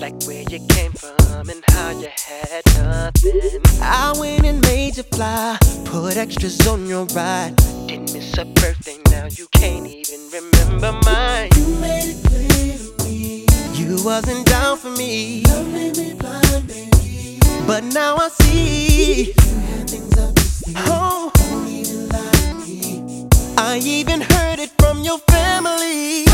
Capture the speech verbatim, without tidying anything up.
like where you came from and how you had nothing. I went and made you fly, put extras on your ride. Didn't miss a birthday, now you can't even remember mine. You made it clear to me you wasn't down for me. Love made me blind, baby, but now I see you had things up your sleeve. Oh, don't even lie to me. I even heard it from your family.